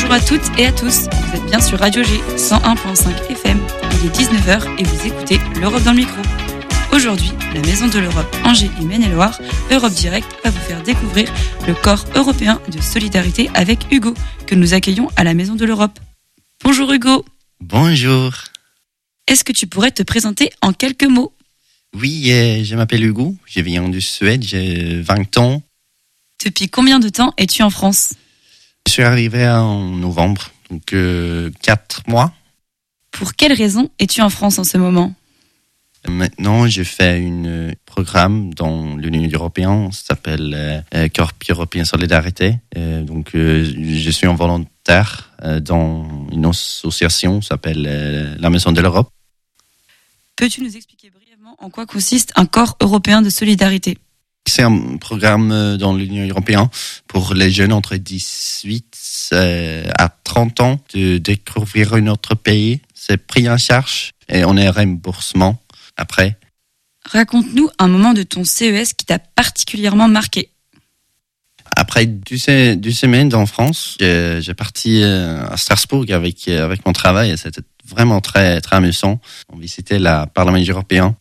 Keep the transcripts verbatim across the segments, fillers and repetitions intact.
Bonjour à toutes et à tous, vous êtes bien sur Radio G cent un virgule cinq F M, il est dix-neuf heures et vous écoutez l'Europe dans le micro. Aujourd'hui, la Maison de l'Europe Angers et Maine-et-Loire, Europe Direct va vous faire découvrir le corps européen de solidarité avec Hugo, que nous accueillons à la Maison de l'Europe. Bonjour Hugo. Bonjour. Est-ce que tu pourrais te présenter en quelques mots ? Oui, euh, je m'appelle Hugo, je viens de Suède, j'ai vingt ans. Depuis combien de temps es-tu en France ? Je suis arrivé en novembre, donc euh, quatre mois. Pour quelle raison es-tu en France en ce moment ? Maintenant, je fais un programme dans l'Union européenne, ça s'appelle euh, Corps européen solidarité. Euh, donc, euh, je suis un volontaire euh, dans une association, ça s'appelle euh, la Maison de l'Europe. Peux-tu nous expliquer brièvement en quoi consiste un corps européen de solidarité ? C'est un programme dans l'Union européenne pour les jeunes entre dix-huit à trente ans de découvrir un autre pays. C'est pris en charge et on est remboursement après. Raconte-nous un moment de ton C E S qui t'a particulièrement marqué. Après deux, deux semaines en France, j'ai, j'ai parti à Strasbourg avec, avec mon travail et c'était vraiment très, très amusant. On visitait le Parlement européen.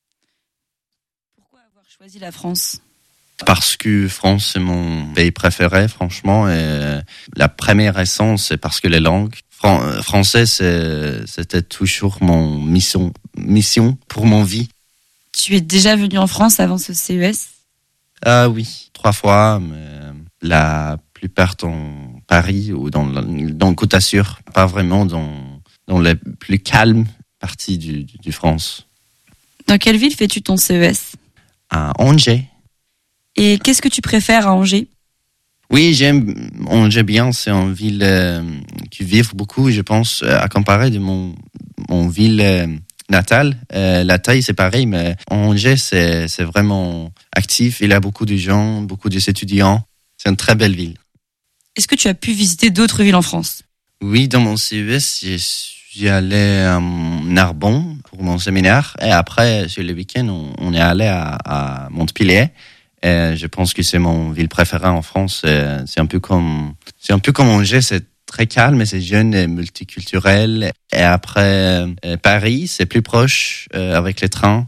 Pourquoi avoir choisi la France ? Parce que France, c'est mon pays préféré, franchement. Et la première raison, c'est parce que les langues. Fran- français, c'est, c'était toujours mon mission, mission pour mon vie. Tu es déjà venu en France avant ce C E S ? Ah oui, trois fois, mais la plupart dans Paris ou dans, dans Côte d'Azur, pas vraiment dans, dans les plus calmes parties du, du, du France. Dans quelle ville fais-tu ton C E S ? À Angers. Et qu'est-ce que tu préfères à Angers ? Oui, j'aime Angers bien. C'est une ville euh, qui vit beaucoup, je pense, à comparer de mon, mon ville euh, natale. Euh, la taille, c'est pareil, mais Angers, c'est, c'est vraiment actif. Il y a beaucoup de gens, beaucoup d'étudiants. C'est une très belle ville. Est-ce que tu as pu visiter d'autres villes en France ? Oui, dans mon C E S, j'y allais à Narbonne pour mon séminaire. Et après, sur le week-end, on, on est allé à, à Montpellier. Et je pense que c'est mon ville préférée en France. C'est un peu comme, c'est un peu comme Angers, c'est très calme, mais c'est jeune et multiculturel. Et après, euh, Paris, c'est plus proche, euh, avec les trains.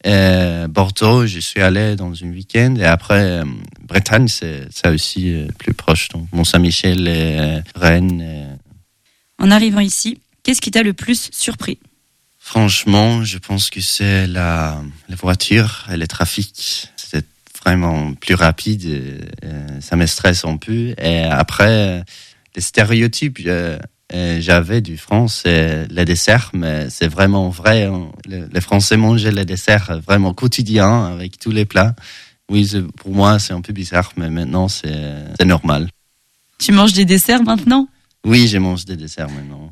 Et Bordeaux, je suis allé dans un week-end. Et après, euh, Bretagne, c'est ça aussi euh, plus proche. Donc, Mont-Saint-Michel et euh, Rennes. Et... En arrivant ici, qu'est-ce qui t'a le plus surpris ? Franchement, je pense que c'est la, la voiture et le trafic. C'est vraiment plus rapide, et, et ça me stresse un peu. Et après, les stéréotypes euh, j'avais du France, c'est les desserts, mais c'est vraiment vrai. Hein. Les Français mangent les desserts vraiment quotidiens avec tous les plats. Oui, pour moi, c'est un peu bizarre, mais maintenant, c'est, c'est normal. Tu manges des desserts maintenant ? Oui, je mange des desserts maintenant.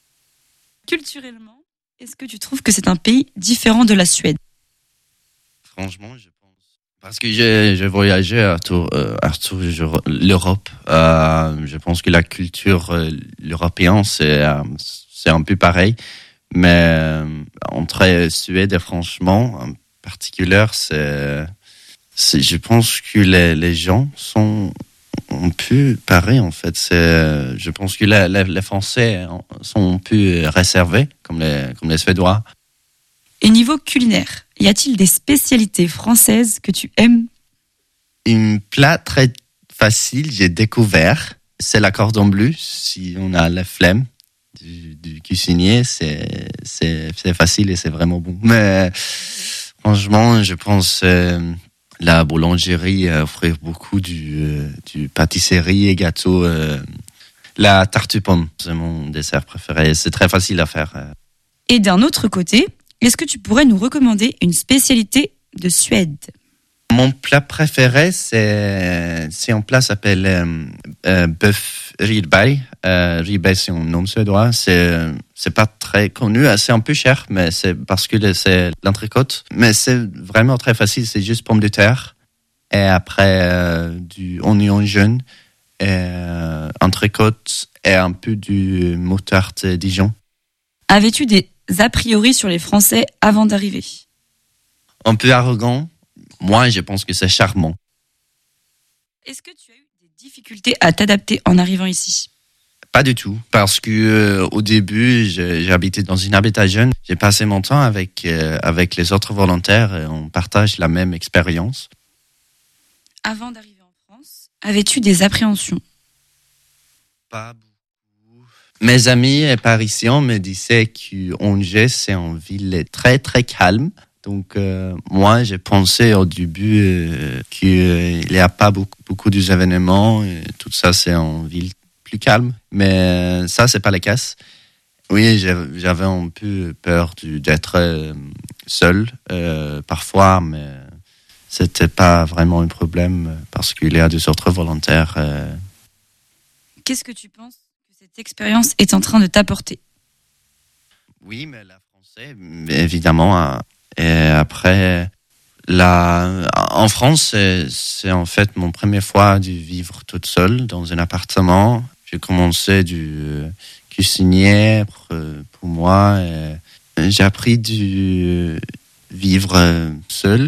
Culturellement, est-ce que tu trouves que c'est un pays différent de la Suède ? Franchement, je Parce que j'ai, j'ai voyagé à tout, euh, à tout l'Europe. Euh, je pense que la culture euh, européenne, c'est, euh, c'est un peu pareil. Mais euh, entre Suède et franchement, en particulier, c'est, c'est, je pense que les, les gens sont un peu pareils, en fait. C'est, je pense que les, les, les Français sont un peu réservés, comme les, comme les Suédois. Et niveau culinaire, y a-t-il des spécialités françaises que tu aimes ? Un plat très facile, j'ai découvert, c'est la cordon bleu. Si on a la flemme du, du cuisinier, c'est, c'est, c'est facile et c'est vraiment bon. Mais franchement, je pense euh, la boulangerie offre beaucoup du, euh, du pâtisserie et gâteau. Euh, la tarte aux pommes, c'est mon dessert préféré. C'est très facile à faire. Et d'un autre côté, est-ce que tu pourrais nous recommander une spécialité de Suède ? Mon plat préféré, c'est, c'est un plat qui s'appelle euh, euh, bœuf ribeye. Euh, ribeye, c'est un nom suédois. C'est, c'est pas très connu, c'est un peu cher, mais c'est parce que c'est l'entrecôte. Mais c'est vraiment très facile, c'est juste pommes de terre. Et après, euh, du oignon jaune, et, euh, entrecôte et un peu du moutarde Dijon. Avais-tu des a priori sur les Français avant d'arriver ? Un peu arrogant. Moi, je pense que c'est charmant. Est-ce que tu as eu des difficultés à t'adapter en arrivant ici ? Pas du tout, parce que euh, au début, j'ai, j'habitais dans une habitat jeune. J'ai passé mon temps avec euh, avec les autres volontaires et on partage la même expérience. Avant d'arriver en France, avais-tu des appréhensions ? Pas beaucoup. Mes amis parisiens me disaient qu'Angers, c'est une ville très très calme. Donc euh, moi, j'ai pensé au début euh, qu'il n'y a pas beaucoup beaucoup d'événements. Et tout ça, c'est une ville plus calme, mais ça c'est pas le cas. Oui, j'avais un peu peur d'être seul euh, parfois, mais c'était pas vraiment un problème parce qu'il y a des autres volontaires. Euh... Qu'est-ce que tu penses que cette expérience est en train de t'apporter ? Oui, mais la française, évidemment. Et après, la... en France, c'est, c'est en fait mon première fois de vivre toute seule dans un appartement. J'ai commencé du euh, cuisinier pour, pour moi. Et j'ai appris de vivre euh, seul.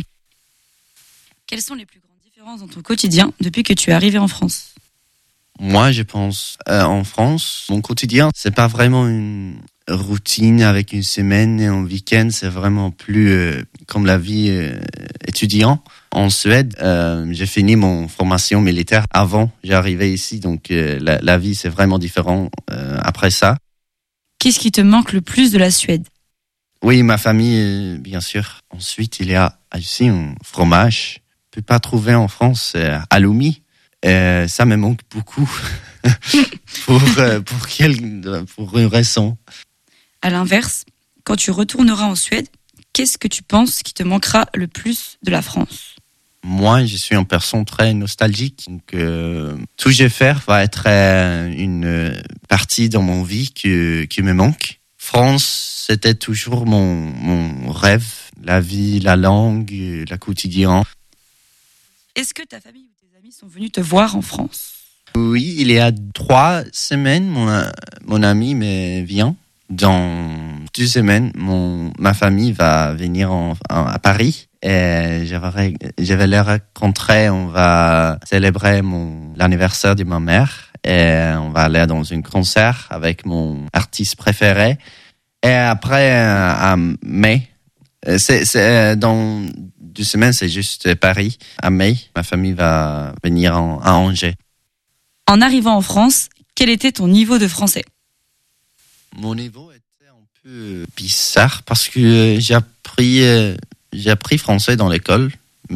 Quelles sont les plus grandes différences dans ton quotidien depuis que tu es arrivé en France ? Moi, je pense, euh, en France, mon quotidien, c'est pas vraiment une routine avec une semaine et un week-end. C'est vraiment plus euh, comme la vie euh, étudiant. En Suède, euh, j'ai fini mon formation militaire avant j'arrivais ici, donc euh, la, la vie c'est vraiment différent euh, après ça. Qu'est-ce qui te manque le plus de la Suède ? Oui, ma famille, euh, bien sûr. Ensuite, il y a ici un fromage. Je peux pas trouver en France, c'est halloumi. Euh, ça me manque beaucoup pour euh, pour quel pour une raison. À l'inverse, quand tu retourneras en Suède, qu'est-ce que tu penses qui te manquera le plus de la France ? Moi, je suis une personne très nostalgique. Donc, euh, tout ce que je vais faire va être euh, une partie dans mon vie qui, qui me manque. France, c'était toujours mon, mon rêve. La vie, la langue, la quotidien. Est-ce que ta famille ou tes amis sont venus te voir en France ? Oui, il y a trois semaines, mon, mon ami me vient. Dans deux semaines, mon, ma famille va venir en, en, à Paris. Et je vais, je vais les rencontrer, on va célébrer mon, l'anniversaire de ma mère et on va aller dans un concert avec mon artiste préféré. Et après, à mai, c'est, c'est, dans deux semaines, c'est juste Paris. À mai, ma famille va venir en, à Angers. En arrivant en France, quel était ton niveau de français ? Mon niveau était un peu bizarre parce que j'ai appris... J'ai appris français dans l'école,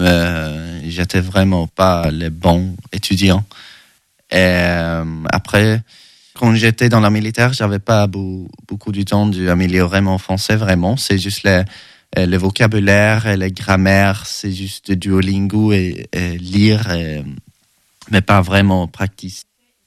mais j'étais vraiment pas le bon étudiant. Et euh, après, quand j'étais dans la militaire, j'avais pas beau, beaucoup de temps d'améliorer mon français vraiment. C'est juste le, le vocabulaire et la grammaire, c'est juste Duolingo et, et lire, et, mais pas vraiment practice.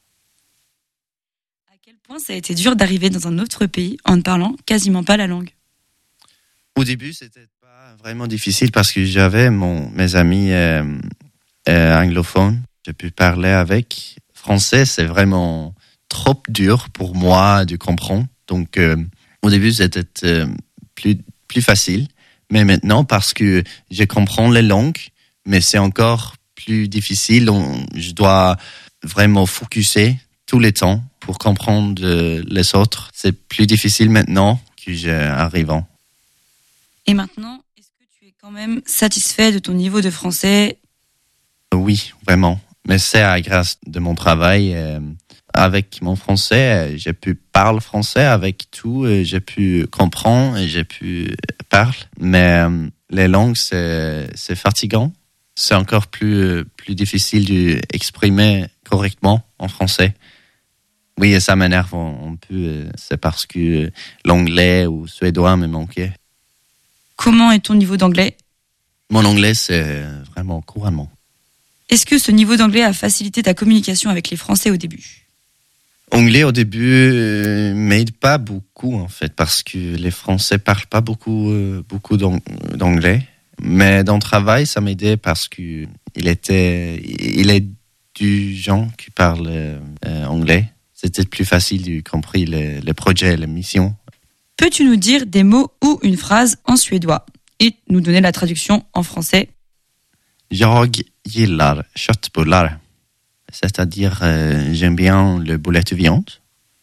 À quel point ça a été dur d'arriver dans un autre pays en ne parlant quasiment pas la langue ? Au début, c'était vraiment difficile parce que j'avais mon, mes amis euh, euh, anglophones. J'ai pu parler avec. Français, c'est vraiment trop dur pour moi de comprendre. Donc, euh, au début, c'était euh, plus, plus facile. Mais maintenant, parce que je comprends les langues, mais c'est encore plus difficile. On, je dois vraiment focuser tous les temps pour comprendre euh, les autres. C'est plus difficile maintenant que j'arrive. Et maintenant, quand même satisfait de ton niveau de français ? Oui, vraiment. Mais c'est à grâce de mon travail. Euh, avec mon français, j'ai pu parler français avec tout. J'ai pu comprendre et j'ai pu parler. Mais euh, les langues, c'est, c'est fatigant. C'est encore plus, plus difficile d'exprimer correctement en français. Oui, et ça m'énerve un peu. C'est parce que l'anglais ou suédois me manquait. Comment est ton niveau d'anglais ? Mon anglais, c'est vraiment couramment. Est-ce que ce niveau d'anglais a facilité ta communication avec les Français au début ? Anglais, au début, euh, m'aide pas beaucoup, en fait, parce que les Français parlent pas beaucoup, euh, beaucoup d'anglais. Mais dans le travail, ça m'aidait parce que il était, il est du gens qui parlent euh, anglais. C'était plus facile de comprendre les, les projets, les missions. Peux-tu nous dire des mots ou une phrase en suédois et nous donner la traduction en français ? Jag gillar köttbullar. C'est-à-dire, euh, j'aime bien le boulet de viande.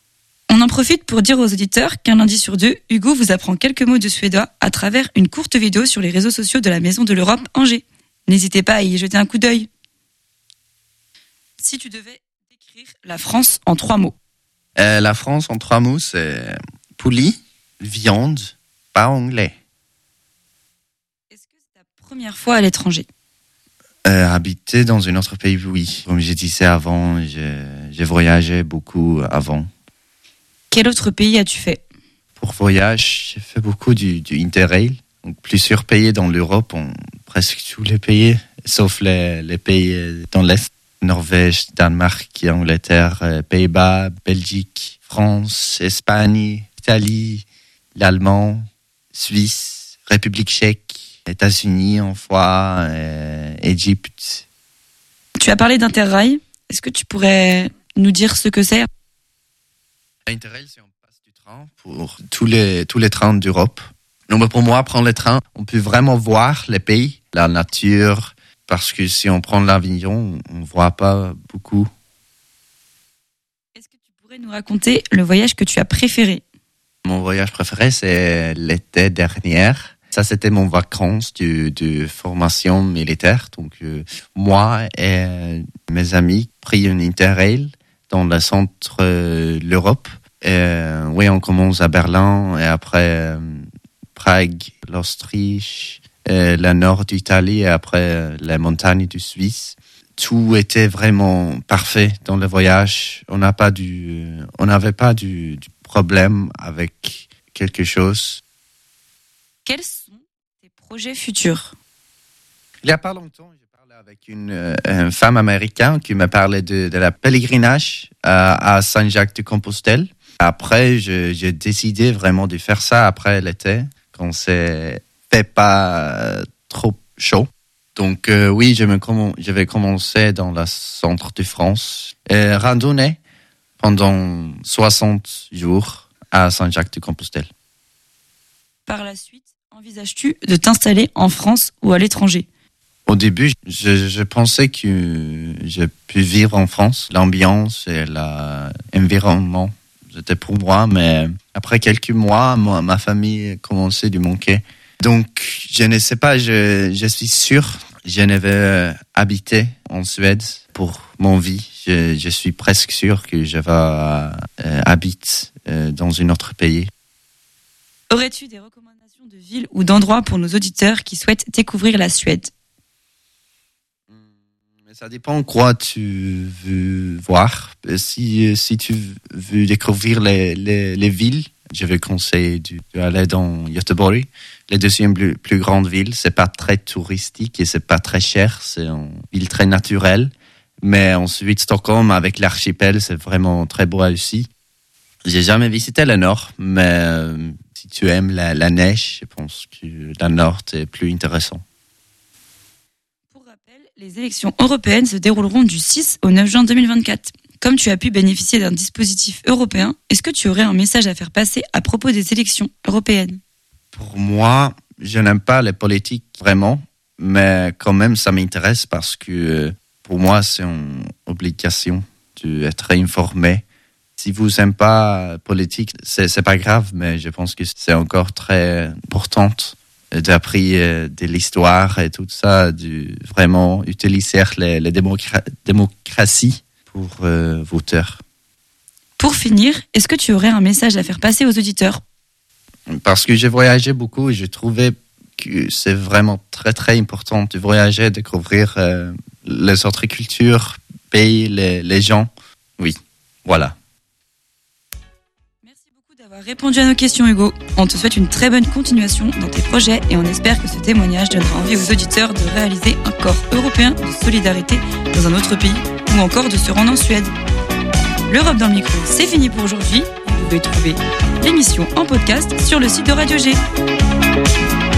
On en profite pour dire aux auditeurs qu'un lundi sur deux, Hugo vous apprend quelques mots de suédois à travers une courte vidéo sur les réseaux sociaux de la Maison de l'Europe Angers. N'hésitez pas à y jeter un coup d'œil. Si tu devais décrire la France en trois mots. Euh, la France en trois mots, c'est poulie, viande, pas anglais. Est-ce que c'est ta première fois à l'étranger ? Euh, habiter dans un autre pays, oui. Comme je disais avant, j'ai, j'ai voyagé beaucoup avant. Quel autre pays as-tu fait ? Pour voyage, j'ai fait beaucoup du, du Interrail. Donc, plusieurs pays dans l'Europe, on, presque tous les pays, sauf les, les pays dans l'Est. Norvège, Danemark, Angleterre, Pays-Bas, Belgique, France, Espagne, Italie, l'Allemand, Suisse, République tchèque, États-Unis, en fois, euh, Égypte. Tu as parlé d'Interrail. Est-ce que tu pourrais nous dire ce que c'est ? Interrail, c'est on passe du train pour tous les, tous les trains d'Europe. Donc pour moi, prendre le train, on peut vraiment voir les pays, la nature, parce que si on prend l'avion, on ne voit pas beaucoup. Est-ce que tu pourrais nous raconter le voyage que tu as préféré ? Mon voyage préféré, c'est l'été dernier. Ça, c'était mon vacances de, de formation militaire. Donc, euh, moi et mes amis pris une Interrail dans le centre de l'Europe. Et, oui, on commence à Berlin et après euh, Prague, l'Autriche, et le nord d'Italie et après les montagnes du Suisse. Tout était vraiment parfait dans le voyage. On n'a pas du, on n'avait pas du, du problème avec quelque chose. Quels sont tes projets futurs ? Il n'y a pas longtemps, j'ai parlé avec une, euh, une femme américaine qui m'a parlé de, de la pèlerinage à, à Saint-Jacques-de-Compostelle. Après, je, j'ai décidé vraiment de faire ça après l'été, quand c'est fait pas euh, trop chaud. Donc euh, oui, je, me comm- je vais commencer dans le centre de France et randonner pendant soixante jours à Saint-Jacques-de-Compostelle. Par la suite, envisages-tu de t'installer en France ou à l'étranger ? Au début, je, je pensais que je pu vivre en France. L'ambiance et l'environnement, c'était pour moi. Mais après quelques mois, moi, ma famille commençait à manquer. Donc, je ne sais pas, je, je suis sûr, je ne vais habiter en Suède pour mon vie. Je, je suis presque sûr que je vais euh, habiter euh, dans un autre pays. Aurais-tu des recommandations de villes ou d'endroits pour nos auditeurs qui souhaitent découvrir la Suède ? Ça dépend quoi tu veux voir. Si, si tu veux découvrir les, les, les villes, je vais conseiller d'aller dans Göteborg, la deuxième plus, plus grande ville. C'est pas très touristique et c'est pas très cher. C'est une ville très naturelle. Mais ensuite, Stockholm, avec l'archipel, c'est vraiment très beau aussi. J'ai jamais visité le nord, mais euh, si tu aimes la, la neige, je pense que le nord est plus intéressant. Les élections européennes se dérouleront du six au neuf juin deux mille vingt-quatre. Comme tu as pu bénéficier d'un dispositif européen, est-ce que tu aurais un message à faire passer à propos des élections européennes ? Pour moi, je n'aime pas les politiques vraiment, mais quand même ça m'intéresse parce que pour moi c'est une obligation d'être informé. Si vous n'aimez pas la politique, c'est, c'est pas grave, mais je pense que c'est encore très important d'apprendre de l'histoire et tout ça, de vraiment utiliser les, les démocra- démocraties pour euh, voteurs. Pour finir, est-ce que tu aurais un message à faire passer aux auditeurs ? Parce que j'ai voyagé beaucoup et j'ai trouvé que c'est vraiment très très important de voyager, découvrir euh, les autres cultures, pays, les, les gens. Oui, voilà. D'avoir répondu à nos questions, Hugo. On te souhaite une très bonne continuation dans tes projets et on espère que ce témoignage donnera envie aux auditeurs de réaliser un corps européen de solidarité dans un autre pays ou encore de se rendre en Suède. L'Europe dans le micro, c'est fini pour aujourd'hui. Vous pouvez trouver l'émission en podcast sur le site de Radio G.